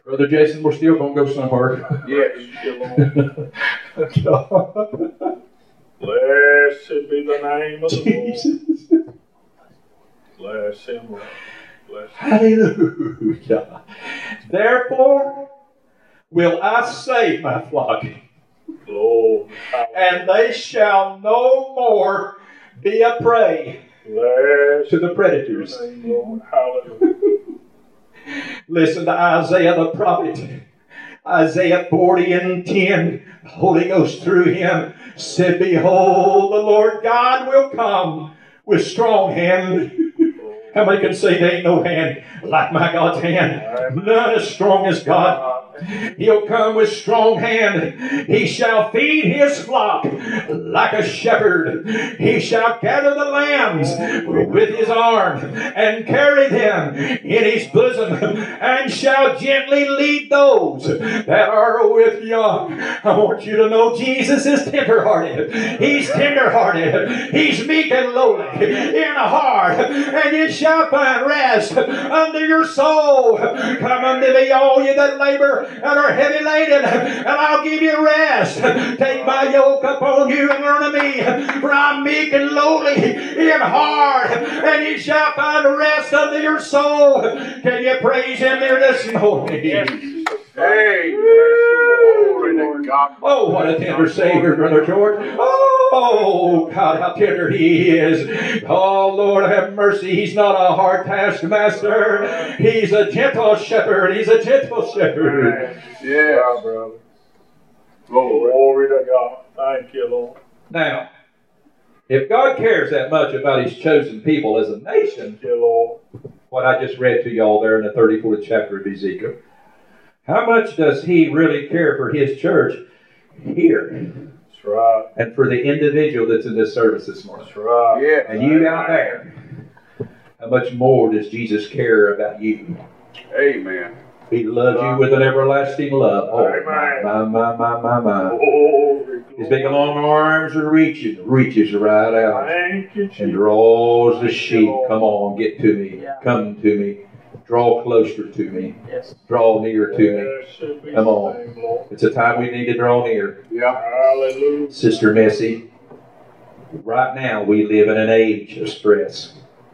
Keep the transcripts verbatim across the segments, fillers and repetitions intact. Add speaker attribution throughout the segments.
Speaker 1: Brother Jason, we're still going to go somewhere.
Speaker 2: Yes. Blessed be the name of the
Speaker 1: Jesus.
Speaker 2: Lord. Bless him, Lord. Bless him.
Speaker 1: Hallelujah. Therefore will I save my flock,
Speaker 2: Lord.
Speaker 1: and they shall no more be a prey
Speaker 2: Bless
Speaker 1: to the predators.
Speaker 2: your name, Lord. Hallelujah.
Speaker 1: Listen to Isaiah the prophet. Isaiah forty and ten. The Holy Ghost through him said, behold, the Lord God will come with strong hand. How many can say there ain't no hand like my God's hand? None as strong as God. He'll come with strong hand. He shall feed his flock like a shepherd. He shall gather the lambs with his arm and carry them in his bosom, and shall gently lead those that are with young. I want you to know Jesus is tenderhearted. He's tenderhearted. He's meek and lowly in heart, and you shall find rest under your soul. Come unto me, all you that labor and are heavy laden, and I'll give you rest. Take my yoke upon you and learn of me, for I'm meek and lowly in heart, and you shall find rest unto your soul. Can you praise him there this morning?
Speaker 2: Yes.
Speaker 3: Hey, glory to God.
Speaker 1: Oh, what a tender Savior, Brother George. Oh, God, how tender he is. Oh, Lord, have mercy. He's not a hard taskmaster. He's a gentle shepherd. He's a gentle shepherd.
Speaker 3: Yes,
Speaker 2: Wow, brother.
Speaker 3: glory.
Speaker 2: Glory to God. Thank you, Lord.
Speaker 1: Now, if God cares that much about his chosen people as a nation,
Speaker 2: Thank you, Lord.
Speaker 1: what I just read to y'all there in the thirty-fourth chapter of Ezekiel, how much does he really care for his church here
Speaker 2: That's right.
Speaker 1: and for the individual that's in this service this morning?
Speaker 2: That's right.
Speaker 3: Yes.
Speaker 1: And you out there, how much more does Jesus care about you?
Speaker 3: Amen.
Speaker 1: He loves you with an everlasting love. Oh,
Speaker 2: Amen.
Speaker 1: my, my, my, my, my.
Speaker 2: Glory,
Speaker 1: His big long arms are reaching, reaches right out
Speaker 2: Thank you,
Speaker 1: and
Speaker 2: Jesus.
Speaker 1: draws the sheep. Come on, get to me. Come to me. Draw closer to me.
Speaker 4: Yes.
Speaker 1: Draw near to me.
Speaker 2: Blessed be
Speaker 1: Come
Speaker 2: the
Speaker 1: on.
Speaker 2: name, Lord.
Speaker 1: It's a time we need to draw near.
Speaker 3: Yeah.
Speaker 2: Hallelujah.
Speaker 1: Sister Missy, right now we live in an age of stress.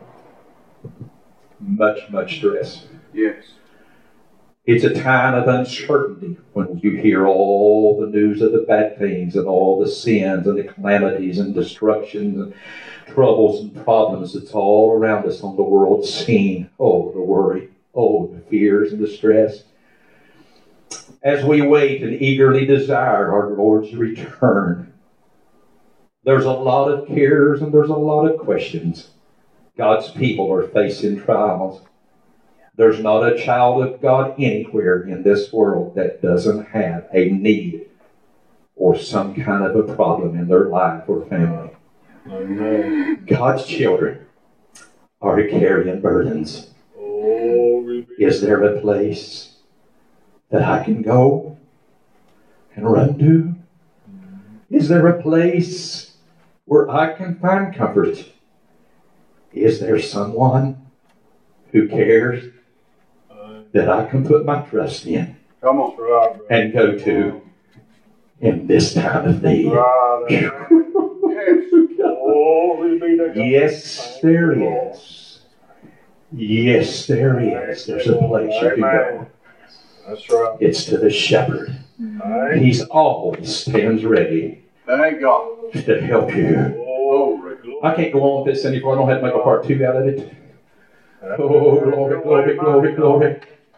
Speaker 1: Much, much stress.
Speaker 3: Yes.
Speaker 1: It's a time of uncertainty when you hear all the news of the bad things and all the sins and the calamities and destructions and troubles and problems that's all around us on the world scene. Oh, the worry. Oh, the fears and the stress. As we wait and eagerly desire our Lord's return, there's a lot of cares and there's a lot of questions. God's people are facing trials. There's not a child of God anywhere in this world that doesn't have a need or some kind of a problem in their life or family.
Speaker 2: Amen.
Speaker 1: God's children are carrying burdens.
Speaker 2: Glory be.
Speaker 1: Is there a place that I can go and run to? Is there a place where I can find comfort? Is there someone who cares that I can put my trust in
Speaker 3: Come on.
Speaker 2: That's right, brother.
Speaker 1: and go to in this time of need?
Speaker 2: Right.
Speaker 3: Yes.
Speaker 2: Glory be to God.
Speaker 1: Yes, there is. Yes, there is. There's a place you can go.
Speaker 2: Amen. That's right.
Speaker 1: It's to the shepherd.
Speaker 2: Thank
Speaker 1: He's always stands ready
Speaker 3: Thank God.
Speaker 1: to help you.
Speaker 2: Glory, glory.
Speaker 1: I can't go on with this anymore. I don't have to make a part two out of it. Oh, glory, glory, glory, glory.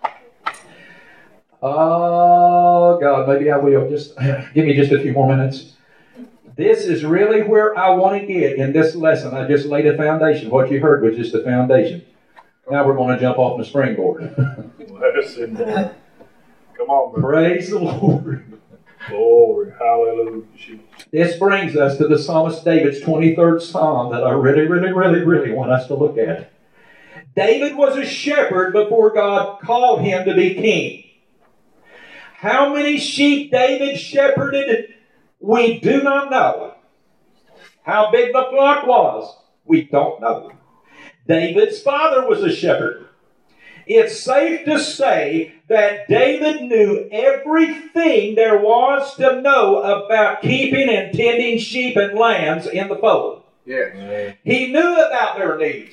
Speaker 1: Oh, God, maybe I will. Just give me just a few more minutes. This is really where I want to get in this lesson. I just laid a foundation. What you heard was just the foundation. Now we're going to jump off the springboard.
Speaker 2: Bless him, Lord. Come on, brother.
Speaker 1: Praise the Lord.
Speaker 2: Glory. Hallelujah. Jesus.
Speaker 1: This brings us to the psalmist David's twenty-third psalm that I really, really, really, really want us to look at. David was a shepherd before God called him to be king. How many sheep David shepherded, we do not know. How big the flock was, we don't know. David's father was a shepherd. it's safe to say that David knew everything there was to know about keeping and tending sheep and lambs in the fold.
Speaker 3: Yes.
Speaker 1: He knew about their needs.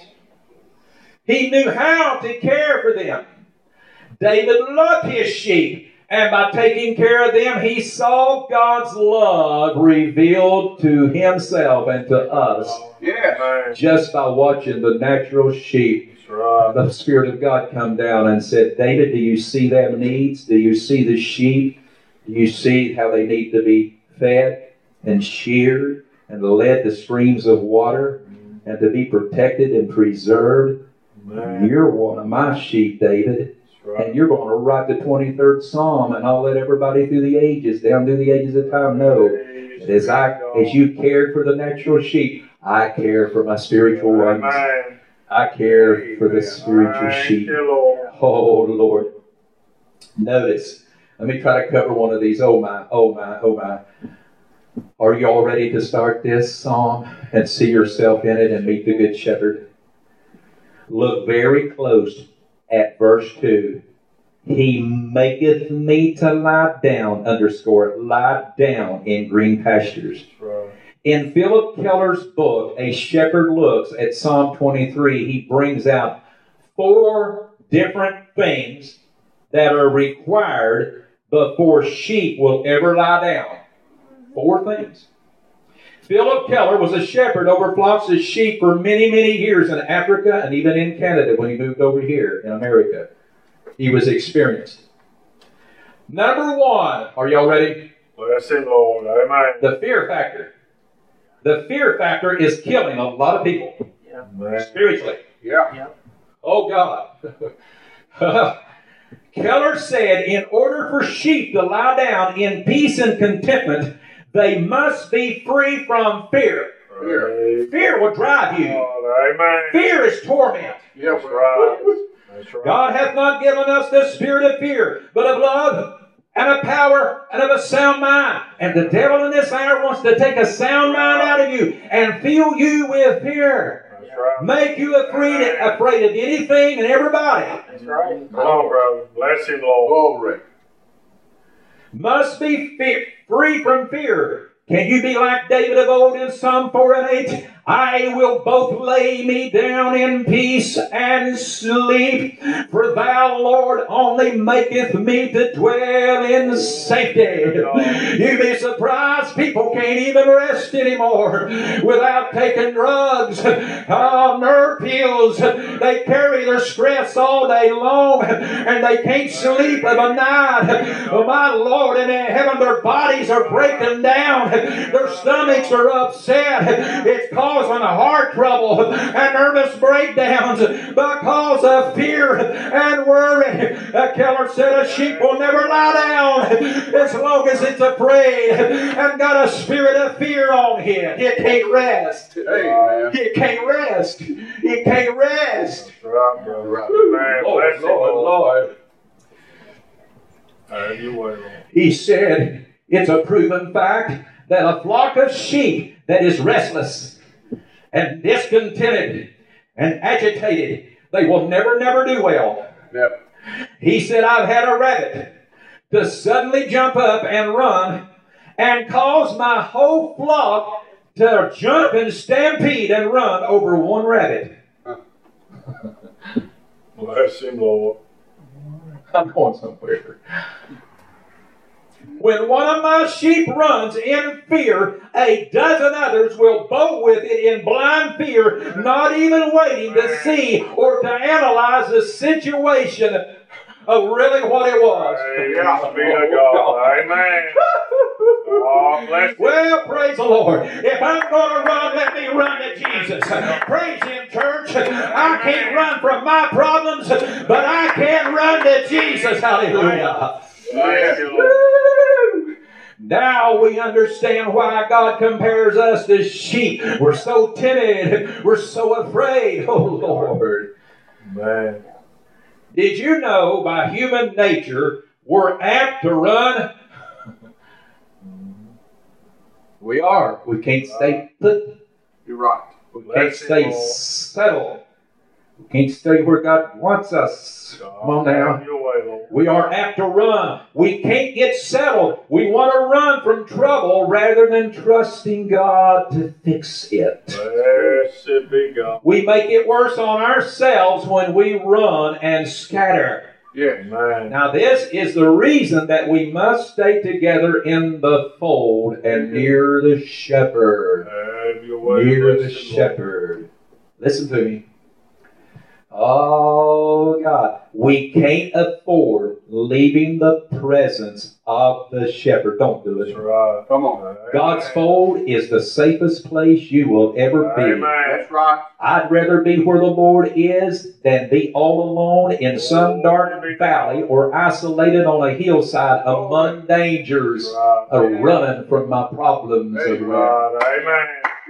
Speaker 1: He knew how to care for them. David loved his sheep, and by taking care of them, he saw God's love revealed to himself and to us
Speaker 3: Yes.
Speaker 1: just by watching the natural sheep. The Spirit of God come down and said, David, do you see their needs? Do you see the sheep? Do you see how they need to be fed and sheared and led to streams of water and to be protected and preserved? Man. You're one of my sheep, David. Right. And you're going to write the twenty-third Psalm, and I'll let everybody through the ages, down through the ages of time, know that as, I, as you cared for the natural sheep, I care for my spiritual ones. Amen. I care for the spiritual sheep. Oh, Lord. Notice. Let me try to cover one of these. Oh, my, oh, my, oh, my. Are you all ready to start this psalm and see yourself in it and meet the Good Shepherd? Look very close at verse two. He maketh me to lie down, underscore it, lie down in green pastures. Right. In Philip Keller's book, A Shepherd Looks at Psalm twenty-three, he brings out four different things that are required before sheep will ever lie down. Four things. Philip Keller was a shepherd over flocks of sheep for many, many years in Africa and even in Canada when he moved over here in America. He was experienced. Number one, are y'all ready?
Speaker 2: Bless him, Lord. Amen.
Speaker 1: The fear factor. The fear factor is killing a lot of people. Yeah. Spiritually.
Speaker 3: Yeah. yeah.
Speaker 1: Oh, God. Keller said, in order for sheep to lie down in peace and contentment, they must be free from fear.
Speaker 3: Fear,
Speaker 1: fear will drive you.
Speaker 2: Oh, amen.
Speaker 1: Fear is torment.
Speaker 3: Yes,
Speaker 2: That's right. That's right.
Speaker 1: God hath not given us the spirit of fear, but of love and of power and of a sound mind. And the devil in this hour wants to take a sound mind out of you and fill you with fear.
Speaker 2: That's right.
Speaker 1: Make you afraid, afraid of anything and everybody.
Speaker 2: That's right. Come on, brother. Bless him, Lord.
Speaker 3: Glory.
Speaker 1: Must be fear, free from fear. Can you be like David of old in Psalm four and eight? I will both lay me down in peace and sleep, for thou, Lord, only maketh me to dwell in safety. You'd be surprised people can't even rest anymore without taking drugs, uh, nerve pills. They carry their stress all day long, and they can't sleep of a night. Oh, my Lord, in heaven, their bodies are breaking down. Their stomachs are upset. It's causing a heart trouble and nervous breakdowns because of fear and worry. Uh, Keller said a sheep will never lie down as long as it's afraid and got a spirit of fear on it. It can't rest.
Speaker 3: Amen.
Speaker 1: It can't rest. It can't rest.
Speaker 2: That's right, brother.
Speaker 3: Right.
Speaker 2: Man,
Speaker 1: Lord,
Speaker 2: bless
Speaker 1: Lord,
Speaker 2: him,
Speaker 1: Lord.
Speaker 2: Have you way, Lord.
Speaker 1: He said it's a proven fact that a flock of sheep that is restless and discontented and agitated, they will never, never do well.
Speaker 3: Never.
Speaker 1: He said, I've had a rabbit to suddenly jump up and run and cause my whole flock to jump and stampede and run over one rabbit.
Speaker 2: Bless him, Lord.
Speaker 1: I'm going somewhere. When one of my sheep runs in fear, a dozen others will bolt with it in blind fear, not even waiting to see or to analyze the situation of really what it was.
Speaker 2: Praise be to God. Amen. Oh, bless him.
Speaker 1: Well, praise the Lord. If I'm going to run, let me run to Jesus. Praise Him, church. I can't run from my problems, but I can run to Jesus. Hallelujah.
Speaker 2: Thank you, Lord.
Speaker 1: Now we understand why God compares us to sheep. We're so timid. We're so afraid. Oh, Lord.
Speaker 2: Man.
Speaker 1: Did you know by human nature we're apt to run? We are. We can't stay put.
Speaker 3: You're right.
Speaker 1: We can't stay settled. We can't stay where God wants us.
Speaker 2: God,
Speaker 1: Come on now.
Speaker 2: have your way, Lord.
Speaker 1: We are apt to run. We can't get settled. We want to run from trouble rather than trusting God to fix it.
Speaker 2: Blessed be God.
Speaker 1: We make it worse on ourselves when we run and scatter.
Speaker 3: Yes.
Speaker 2: Amen.
Speaker 1: Now, this is the reason that we must stay together in the fold and near the shepherd.
Speaker 2: Have your way,
Speaker 1: Near the
Speaker 2: blessed Lord.
Speaker 1: shepherd. Listen to me. Oh, God. We can't afford leaving the presence of the shepherd. Don't do
Speaker 2: That's
Speaker 1: it.
Speaker 2: right.
Speaker 3: Come on.
Speaker 1: God's fold is the safest place you will ever be.
Speaker 2: Amen.
Speaker 3: That's right.
Speaker 1: I'd rather be where the Lord is than be all alone in some dark valley or isolated on a hillside among dangers,
Speaker 2: Right.
Speaker 1: uh, running from my problems.
Speaker 3: Amen.
Speaker 2: Right. Amen.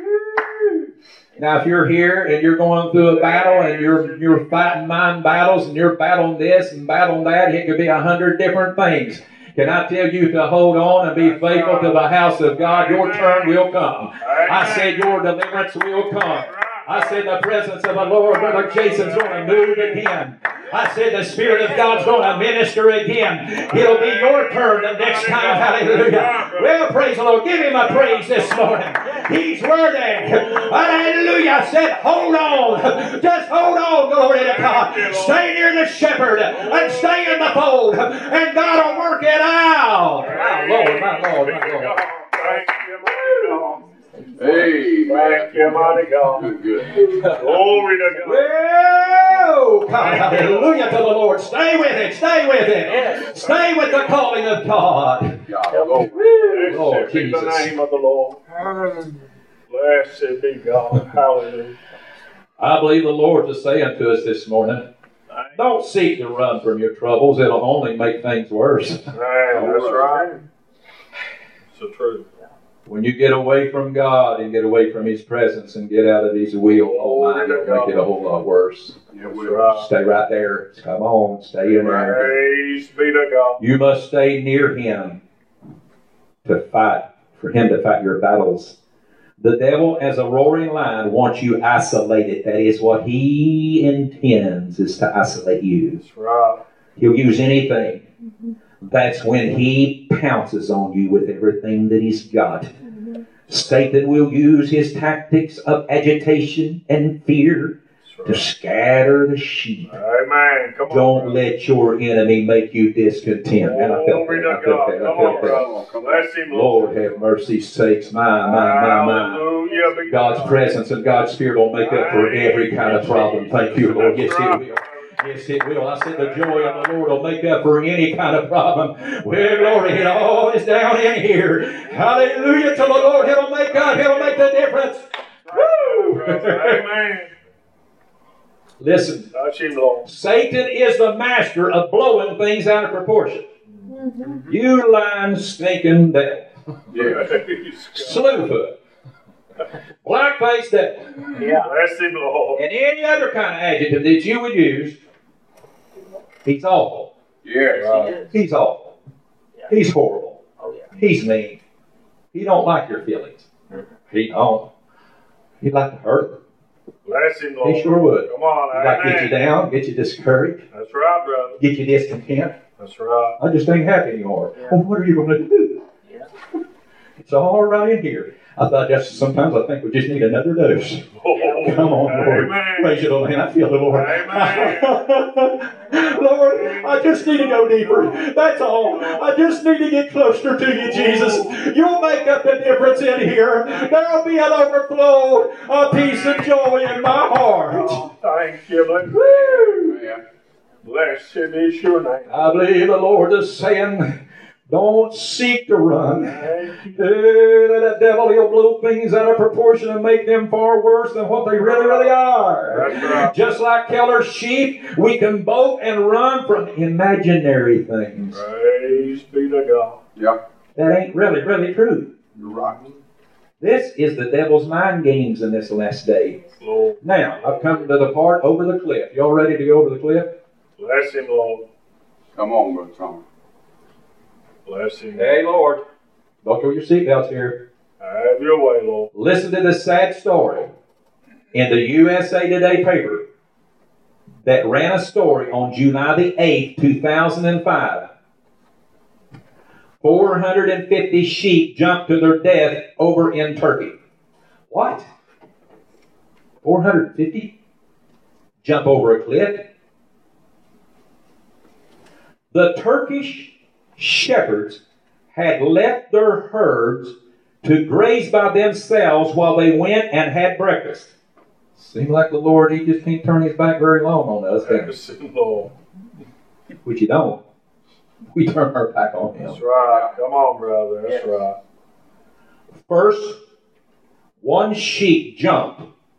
Speaker 1: Now, if you're here and you're going through a battle and you're you're fighting mind battles and you're battling this and battling that, it could be a hundred different things. Can I tell you to hold on and be faithful to the house of God? Your turn will come. I said your deliverance will come. I said the presence of the Lord, Brother Jason's going to move again. I said the Spirit of God's going to minister again. It'll be your turn the next time. Hallelujah. Well, praise the Lord. Give him a praise this morning. He's worthy. Hallelujah. I said, hold on. Just hold on, glory to God. Stay near the shepherd and stay in the fold. And God will work it out. My Lord, my Lord, my Lord.
Speaker 2: Thank you, mighty God.
Speaker 3: Amen.
Speaker 2: Thank you, mighty God.
Speaker 3: Good, good.
Speaker 2: Glory to God.
Speaker 1: Whoa! God, hallelujah to the Lord. Stay with it. Stay with it. Stay with the calling of God.
Speaker 3: God, Lord.
Speaker 1: Lord
Speaker 2: Blessed be the
Speaker 1: Jesus.
Speaker 2: name of the Lord. Blessed be God. Hallelujah.
Speaker 1: I believe the Lord is saying to us this morning, don't seek to run from your troubles. It'll only make things worse.
Speaker 2: Man, that's right. It's the truth.
Speaker 1: When you get away from God and get away from His presence and get out of His will, oh my, it'll make it a whole lot worse.
Speaker 3: Yeah,
Speaker 2: That's
Speaker 3: we
Speaker 2: right.
Speaker 1: Stay right there. Come on, stay in there.
Speaker 2: Praise be to God.
Speaker 1: You must stay near Him to fight, for Him to fight your battles. The devil, as a roaring lion, wants you isolated. That is what he intends, is to isolate you.
Speaker 2: That's right.
Speaker 1: He'll use anything. That's when he pounces on you with everything that he's got. Satan will use his tactics of agitation and fear
Speaker 2: That's
Speaker 1: to
Speaker 2: right.
Speaker 1: scatter the sheep.
Speaker 2: Amen. Come on.
Speaker 1: Don't
Speaker 2: brother.
Speaker 1: let your enemy make you discontent. Man, I felt
Speaker 2: Glory
Speaker 1: that.
Speaker 2: to
Speaker 1: I felt
Speaker 2: God.
Speaker 1: that.
Speaker 2: Come
Speaker 1: I
Speaker 2: on,
Speaker 1: felt that.
Speaker 2: brother.
Speaker 3: Come on.
Speaker 2: Bless him,
Speaker 1: Lord have mercy sakes. My, my, my, my.
Speaker 2: Hallelujah. Be to
Speaker 1: God's
Speaker 2: God.
Speaker 1: presence and God's Spirit will make up for every kind of problem. Thank you, Lord. Yes, it will. Yes, it will. I said the joy of the Lord will make up for any kind of problem. Well, glory, it all is down in here. Hallelujah to the Lord. He'll make up. He'll make the difference. Woo!
Speaker 2: Amen.
Speaker 1: Listen,
Speaker 2: Touch him, Lord.
Speaker 1: Satan is the master of blowing things out of proportion. You lying, stinking devil.
Speaker 3: Yeah.
Speaker 1: Slewfoot. Black-faced devil.
Speaker 2: Yeah. Bless him, Lord.
Speaker 1: And any other kind of adjective that you would use, he's awful.
Speaker 3: Yes.
Speaker 2: Right.
Speaker 1: He's awful. He's horrible.
Speaker 4: Oh, yeah.
Speaker 1: He's mean. He don't like your feelings. He don't. He'd like to hurt them.
Speaker 2: Bless him, Lord.
Speaker 1: He sure would.
Speaker 2: Come on.
Speaker 1: He'd like to get you
Speaker 2: Amen.
Speaker 1: down, get you discouraged,
Speaker 2: That's right, brother.
Speaker 1: get you discontent.
Speaker 2: That's right.
Speaker 1: I just ain't happy anymore.
Speaker 4: Yeah.
Speaker 1: Well, what are you going to do?
Speaker 4: Yeah.
Speaker 1: It's all right in here. I thought just sometimes I think we just need another dose.
Speaker 2: Oh,
Speaker 1: Come on, Lord.
Speaker 2: Amen.
Speaker 1: Praise you, Lord. Man, I feel the Lord.
Speaker 2: Amen.
Speaker 1: Lord, I just need to go deeper. That's all. I just need to get closer to you, Jesus. You'll make up the difference in here. There'll be an overflow of peace and joy in my heart.
Speaker 2: Oh, thank you, Lord.
Speaker 1: Woo!
Speaker 3: Amen.
Speaker 2: Blessed is your name.
Speaker 1: I believe the Lord is saying, don't seek to run.
Speaker 2: Thank you.
Speaker 1: Hey, that devil, he'll blow things out of proportion and make them far worse than what they really, really are.
Speaker 2: That's right.
Speaker 1: Just like Keller's sheep, we can bolt and run from imaginary things.
Speaker 2: Praise be to God.
Speaker 3: Yeah.
Speaker 1: That ain't really, really true.
Speaker 3: You're right.
Speaker 1: This is the devil's mind games in this last day.
Speaker 2: Lord.
Speaker 1: Now, I've come to the part over the cliff. Y'all ready to go over the cliff?
Speaker 2: Bless him, Lord.
Speaker 3: Come on, Brother Tom.
Speaker 2: Bless him.
Speaker 1: Hey, Lord. Buckle your seatbelts here.
Speaker 2: Have your way, Lord.
Speaker 1: Listen to this sad story in the U S A Today paper. that ran a story on July the eighth, two thousand five. four hundred fifty sheep jumped to their death over in Turkey. What? four hundred fifty? Jump over a cliff? The Turkish shepherds had left their herds to graze by themselves while they went and had breakfast. Seems like the Lord, He just can't turn His back very long on us. Which He don't. We turn our back on Him.
Speaker 2: That's right. Come on, brother. That's
Speaker 4: Yes.
Speaker 2: right.
Speaker 1: First, one sheep jumped,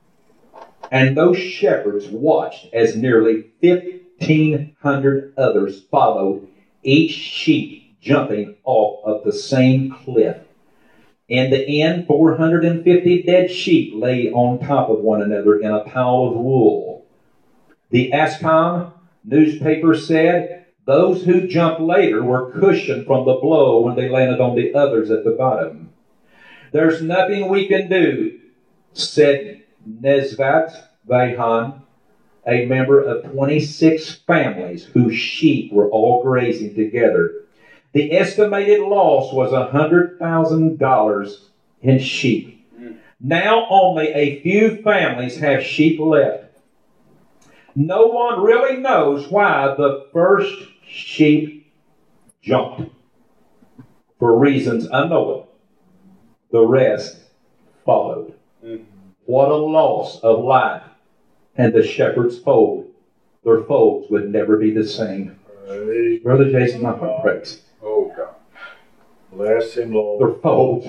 Speaker 1: and those shepherds watched as nearly fifteen hundred others followed, each sheep jumping off of the same cliff. In the end, four hundred fifty dead sheep lay on top of one another in a pile of wool. The Ascom newspaper said those who jumped later were cushioned from the blow when they landed on the others at the bottom. There's nothing we can do, said Nezvat Vahan, a member of twenty-six families whose sheep were all grazing together. The estimated loss was one hundred thousand dollars in sheep. Now only a few families have sheep left. No one really knows why the first sheep jumped. For reasons unknown, the rest followed. What a loss of life. And the shepherd's fold, their folds would never be the same.
Speaker 2: Praise
Speaker 1: Brother Jason, my heart breaks.
Speaker 3: Oh, God.
Speaker 2: Bless Him, Lord.
Speaker 1: Their folds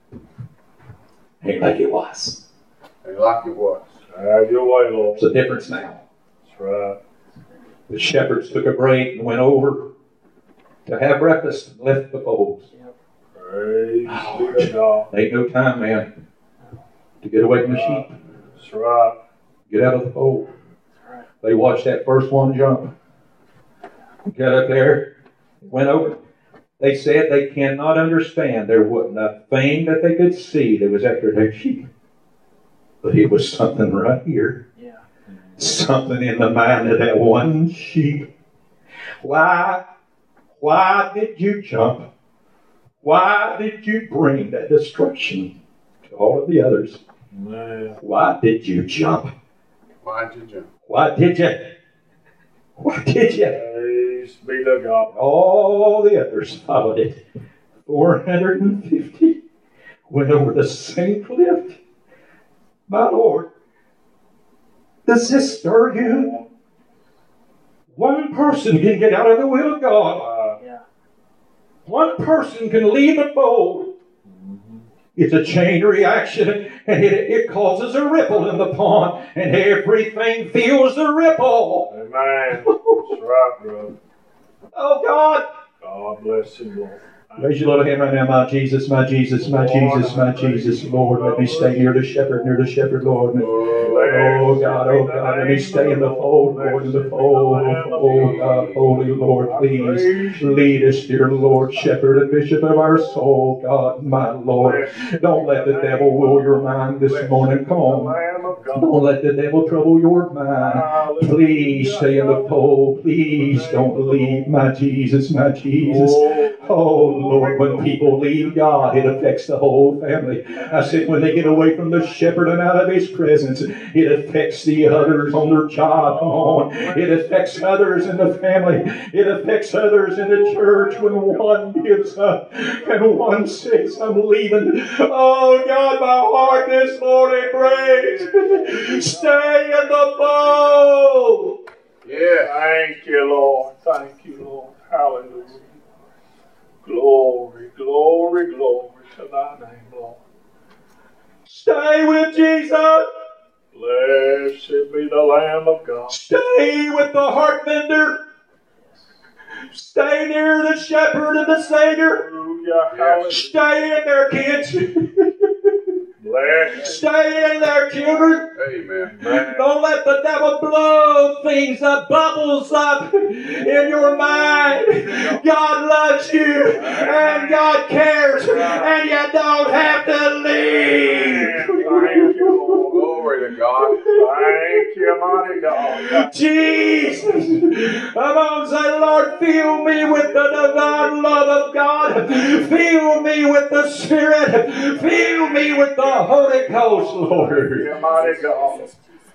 Speaker 1: ain't like it was.
Speaker 3: And like it was.
Speaker 2: Have your way, Lord.
Speaker 1: There's a difference now.
Speaker 2: That's right.
Speaker 1: The shepherds took a break and went over to have breakfast and left the folds.
Speaker 2: Praise
Speaker 1: Oh,
Speaker 2: be to God.
Speaker 1: Ain't no time, man, to get away from the sheep.
Speaker 2: That's right.
Speaker 1: Get out of the fold. They watched that first one jump. Got up there, went over. They said they cannot understand. There wasn't a thing that they could see that was after their sheep. But it was something right here.
Speaker 4: Yeah.
Speaker 1: Something in the mind of that one sheep. Why? Why did you jump? Why did you bring that destruction to all of the others?
Speaker 2: Man.
Speaker 1: Why did you jump?
Speaker 3: Why'd you jump?
Speaker 1: Why did you? Why did you?
Speaker 2: Praise be to God.
Speaker 1: All the others followed it. four hundred fifty went over the same cliff. My Lord, does this stir you? One person can get out of the will of God.
Speaker 2: Uh,
Speaker 4: Yeah.
Speaker 1: One person can leave the fold. It's a chain reaction, and it, it causes a ripple in the pond, and everything feels the ripple.
Speaker 2: Amen. That's right, brother.
Speaker 1: Oh, God.
Speaker 2: God bless Him, Lord.
Speaker 1: Raise your little hand right now, my Jesus, my Jesus, my Jesus, my Jesus, Lord. Let me stay near the shepherd, near the shepherd, Lord. Oh God, oh God, let me stay in the fold, Lord, in the fold. Oh God, Holy Lord, please lead us, dear Lord, shepherd and bishop of our soul, God, my Lord. Don't let the devil rule your mind this morning. Come on.
Speaker 2: Lamb of God.
Speaker 1: Don't let the devil trouble your mind. Please stay in the fold. Please don't leave, my Jesus, my Jesus. Oh Lord, when people leave God, it affects the whole family. I said when they get away from the shepherd and out of His presence, it affects the others on their job. Come on. It affects others in the family. It affects others in the church when one gives up and one says, I'm leaving. Oh God, my heart this morning breaks. Stay in the fold.
Speaker 3: Yeah.
Speaker 2: Thank you, Lord. Thank you, Lord. Hallelujah. Glory, glory, glory to Thy name, Lord.
Speaker 1: Stay with Jesus.
Speaker 2: Blessed be the Lamb of God.
Speaker 1: Stay with the heart mender. Stay near the shepherd and the Savior.
Speaker 2: Hallelujah. Hallelujah.
Speaker 1: Stay in there, kids.
Speaker 2: Blessed.
Speaker 1: Stay in there, children.
Speaker 3: Amen.
Speaker 1: Don't let the devil blow things up, bubbles up in your mind. God loves you and God cares, and you don't have to leave.
Speaker 2: Thank you, Lord.
Speaker 3: Glory to God.
Speaker 2: Thank you, mighty God.
Speaker 1: Jesus. Come on, say, Lord, fill me with the divine love of God. Fill me with the Spirit. Fill me with the Holy Ghost, Lord.
Speaker 2: Thank you, mighty God.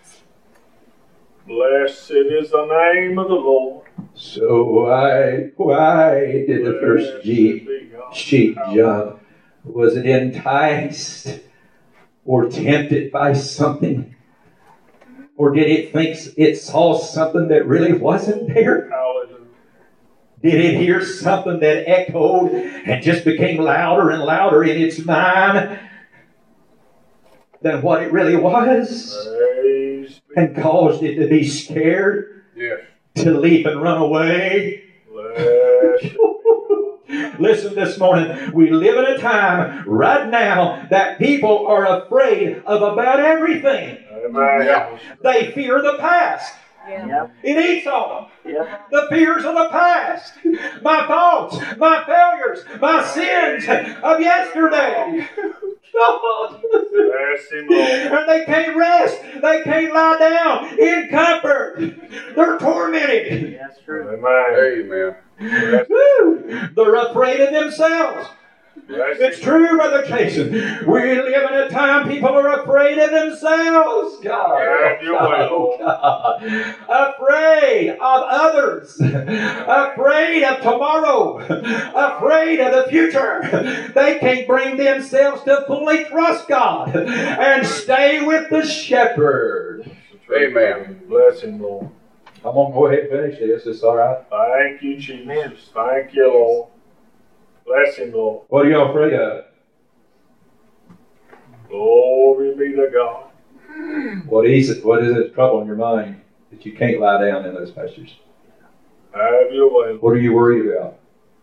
Speaker 2: Blessed is the name of the Lord.
Speaker 1: So why, why did the first sheep, sheep jump? Was it enticed or tempted by something? Or did it think it saw something that really wasn't there?
Speaker 2: Hallelujah.
Speaker 1: Did it hear something that echoed and just became louder and louder in its mind than what it really was?
Speaker 2: Praise be.
Speaker 1: And caused it to be scared,
Speaker 3: Yes.
Speaker 1: to leap and run away?
Speaker 2: Blessed.
Speaker 1: Listen, this morning, we live in a time right now that people are afraid of about everything.
Speaker 2: Amen.
Speaker 3: Yeah.
Speaker 1: They fear the past.
Speaker 4: Yeah.
Speaker 1: It eats on them.
Speaker 4: Yeah.
Speaker 1: The fears of the past, my thoughts, my failures, my sins of yesterday. God.
Speaker 2: Bless him, Lord.
Speaker 1: And they can't rest. They can't lie down in comfort. They're tormented.
Speaker 4: That's true.
Speaker 2: Amen.
Speaker 3: Amen.
Speaker 1: Woo. They're afraid of themselves.
Speaker 2: Bless
Speaker 1: It's
Speaker 2: him.
Speaker 1: true, Brother Jason. We live in a time people are afraid of themselves. God.
Speaker 2: Have your way,
Speaker 1: Oh,
Speaker 2: Lord.
Speaker 1: God. Afraid of others. Afraid of tomorrow. Afraid of the future. They can't bring themselves to fully trust God and stay with the shepherd.
Speaker 3: Amen.
Speaker 2: Bless him, Lord.
Speaker 1: I'm going to go ahead and finish this. It's all right.
Speaker 2: Thank you, Jesus. Thank you, Lord. Bless him, Lord.
Speaker 1: What are y'all afraid of?
Speaker 2: Glory be to God.
Speaker 1: What is it? What is it? Trouble in your mind that you can't lie down in those pastures?
Speaker 2: Have your way, Lord.
Speaker 1: What are you worried about?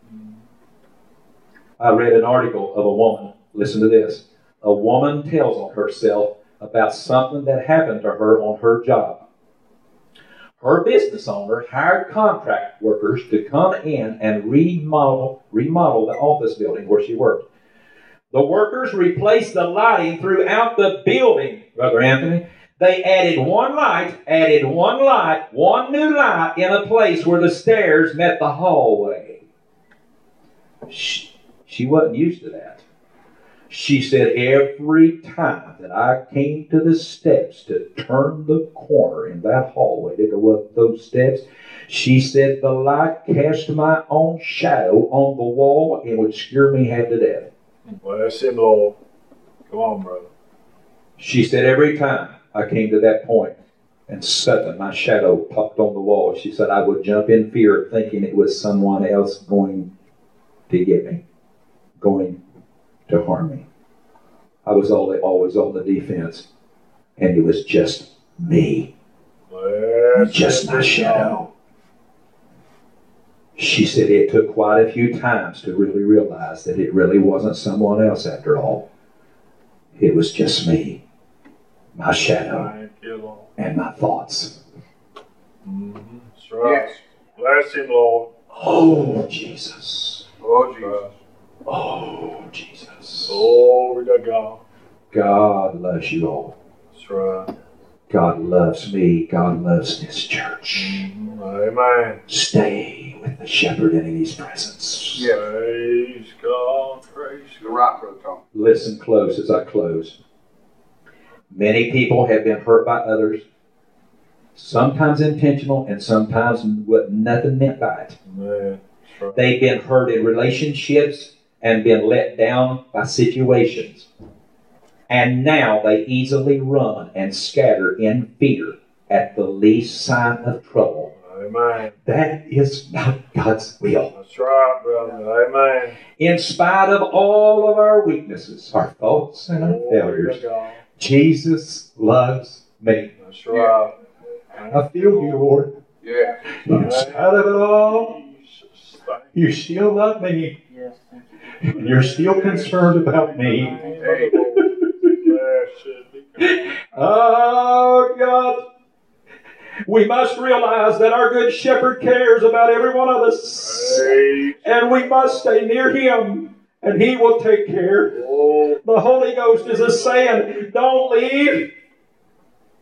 Speaker 1: I read an article of a woman. Listen to this. A woman tells on herself about something that happened to her on her job. Her business owner hired contract workers to come in and remodel, remodel the office building where she worked. The workers replaced the lighting throughout the building, Brother Anthony. They added one light, added one light, one new light in a place where the stairs met the hallway. She, she wasn't used to that. She said every time that I came to the steps to turn the corner in that hallway to go up those steps, she said the light cast my own shadow on the wall and would scare me half to death.
Speaker 2: Bless him, Lord. Come on, brother.
Speaker 1: She said every time I came to that point and suddenly my shadow popped on the wall, she said I would jump in fear thinking it was someone else going to get me, going to harm me. I was always, always on the defense, and it was just me,
Speaker 2: Bless
Speaker 1: just
Speaker 2: him,
Speaker 1: my shadow. She said it took quite a few times to really realize that it really wasn't someone else after all. It was just me, my shadow,
Speaker 2: Thank you, Lord.
Speaker 1: and my thoughts.
Speaker 2: Mm-hmm. That's right.
Speaker 3: Yes.
Speaker 2: Bless him, Lord.
Speaker 1: Oh, Jesus.
Speaker 3: Oh, Jesus.
Speaker 1: Oh, Jesus.
Speaker 2: Glory to God.
Speaker 1: God loves you all.
Speaker 2: That's right.
Speaker 1: God loves me. God loves this church.
Speaker 2: Mm-hmm. Amen.
Speaker 1: Stay with the shepherd and in his presence.
Speaker 3: Yes.
Speaker 2: Praise God. Praise
Speaker 3: You're
Speaker 2: God.
Speaker 3: right, Brother Tom.
Speaker 1: Listen close as I close. Many people have been hurt by others, sometimes intentional and sometimes what nothing meant by it.
Speaker 2: Amen. That's right.
Speaker 1: They've been hurt in relationships and been let down by situations. And now they easily run and scatter in fear at the least sign of trouble.
Speaker 2: Amen.
Speaker 1: That is not God's will.
Speaker 2: That's right, brother. Amen.
Speaker 1: In spite of all of our weaknesses, our faults and our
Speaker 2: Glory
Speaker 1: failures,
Speaker 2: to God.
Speaker 1: Jesus loves me.
Speaker 2: That's right.
Speaker 1: I feel you, Lord.
Speaker 3: Yeah.
Speaker 1: In spite of it all,
Speaker 2: Jesus. Thank
Speaker 1: you still love me.
Speaker 4: Yes, thank you.
Speaker 1: And you're still concerned about me.
Speaker 2: you, Lord. Blessed be God.
Speaker 1: Oh, God. We must realize that our good shepherd cares about every one of us.
Speaker 2: Praise
Speaker 1: And we must stay near him, and he will take care.
Speaker 2: Lord.
Speaker 1: The Holy Ghost is a saying, don't leave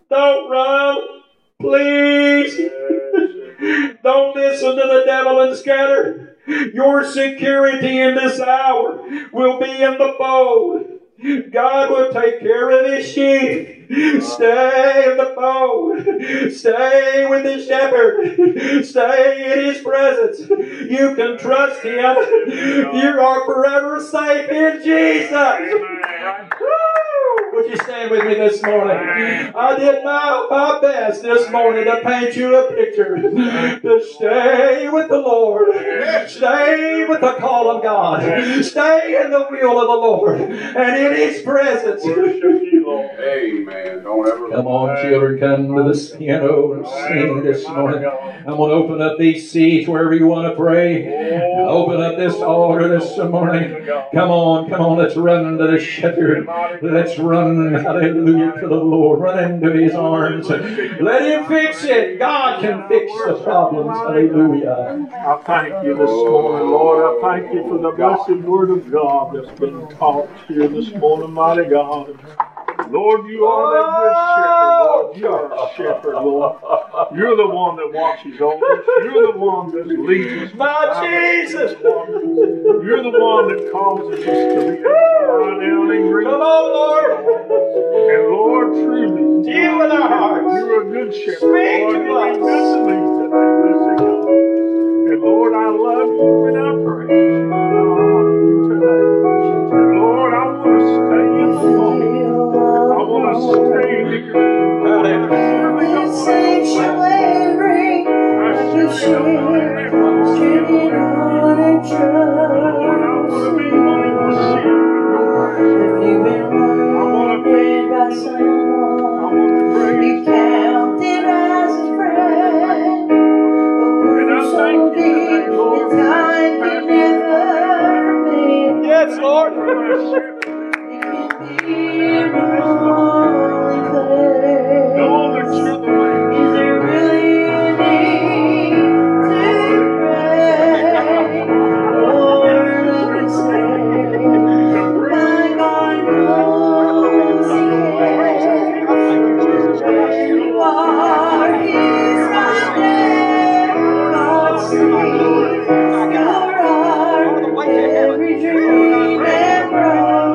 Speaker 1: Don't run. Please. Don't listen to the devil and scatter. Your security in this hour will be in the fold. God will take care of His sheep. Stay in the fold. Stay with the shepherd. Stay in His presence. You can trust Him. You are forever safe in Jesus. Would you stand with me this morning? I did my, my best this morning to paint you a picture. To stay with the Lord. Stay with the call of God. Stay in the will of the Lord. And in His presence.
Speaker 3: Amen. Don't ever.
Speaker 1: Come on, children, come to this piano and sing this morning. I'm going to open up these seats wherever you want to pray. Open up this altar this morning. Come on, come on, let's run into the shepherd. Let's run, hallelujah, to the Lord. Run into His arms. Let Him fix it. God can fix the problems. Hallelujah.
Speaker 4: I thank you this morning, Lord. I thank you for the blessed word of God that's been taught here this morning, mighty God. Lord, you are that good shepherd, Lord. You are a shepherd, Lord. You're the one that watches over us. You're the one that leads us.
Speaker 1: My Jesus.
Speaker 4: You're the one that causes us to be able to lie down and green.
Speaker 1: Come on, Lord.
Speaker 4: And Lord, truly,
Speaker 1: Deal with our hearts.
Speaker 4: You're a good shepherd.
Speaker 1: Speak
Speaker 4: Lord,
Speaker 1: to
Speaker 4: you've been
Speaker 1: us.
Speaker 4: good to me today, blessed God. And Lord, I love you and I praise you and I honor you today. And Lord, I want to stay in the fold. I want to stay near you.
Speaker 1: Hallelujah.
Speaker 5: This sanctuary, you share, standing on a trust. If you've been wanted by someone, you count it as a friend. But we're so deep, it's kind you never made.
Speaker 1: Yes, Lord.
Speaker 5: It can be only place. Is there really a need to pray? Lord, let me stay. My God knows the end. Where you are, He's right there. God sees your heart, every dream and promise.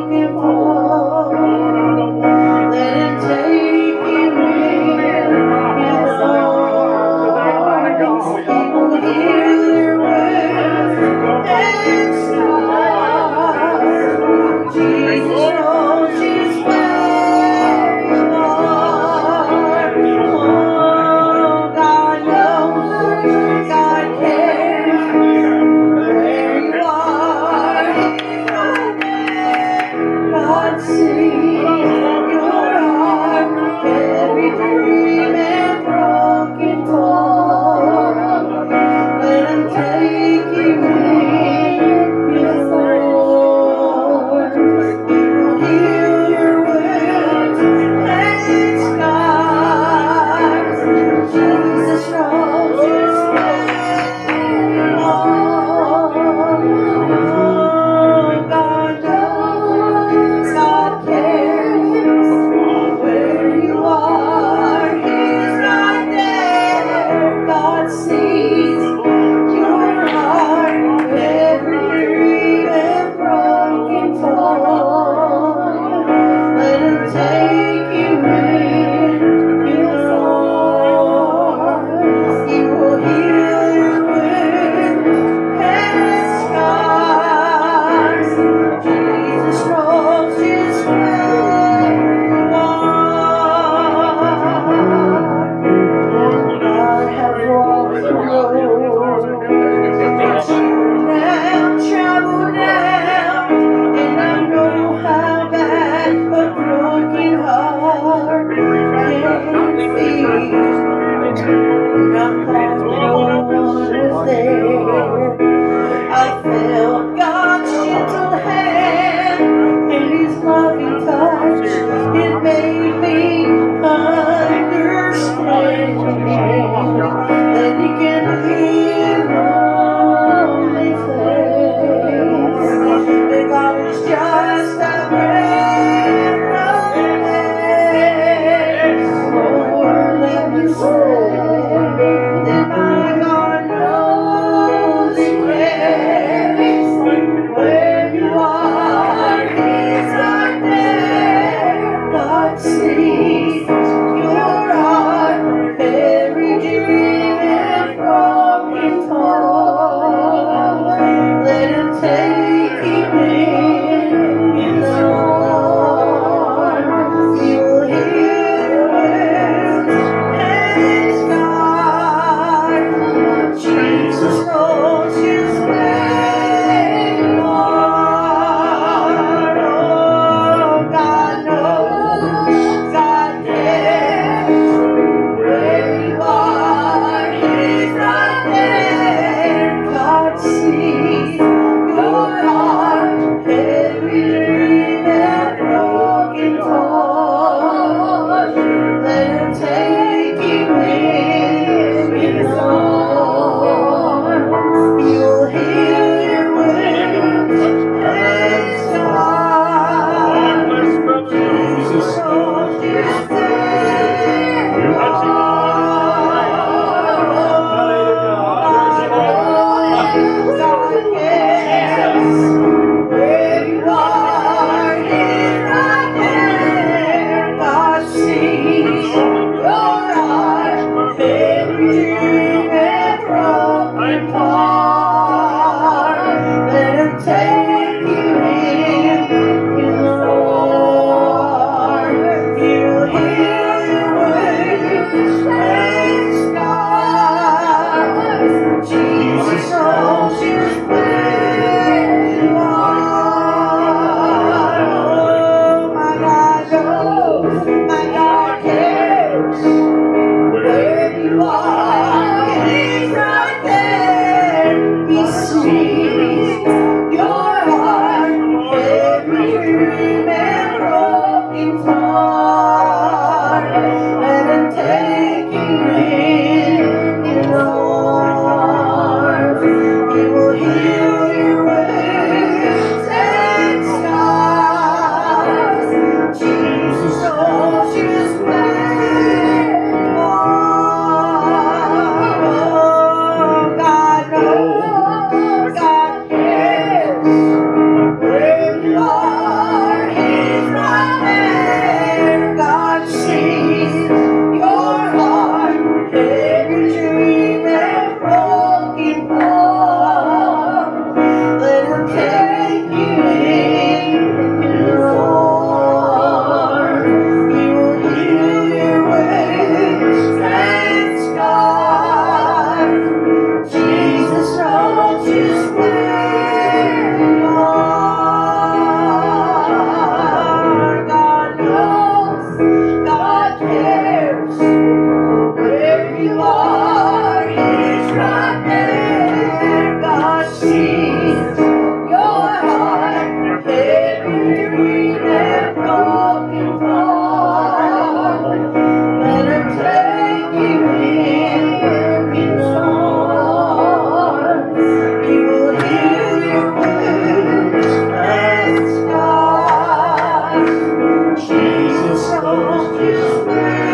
Speaker 5: take him in his arms. He will heal wounds and scars. Jesus knows his way, Lord. Oh, God knows, God cares. Where you are, he's right there. God sees your heart, every dream and broken heart. Let him take you in his arms. He'll heal your wounds and scars. Jesus knows your where you are, he's right there. God sees your heart, every dream and broken heart. Let him take you in his arms. He'll heal your wounds and scars. Jesus knows just where you are. Oh, my God knows, my God cares. Where you are, he's right there. He sees your heart, every dream and broken heart. Let him take you in his arms. He will heal your wounds and scars. Jesus knows just where you are. Oh, God knows, God cares. Where you are, he's right there. God sees your heart, every dream and broken heart. Let him take you in his arms. He will heal your wounds and scars. Jesus knows just where you are. God knows, God cares. Where you are, he's right there. God sees your heart, every dream and broken heart. Let him take you in his arms. He will heal your wounds and scars. Jesus knows just where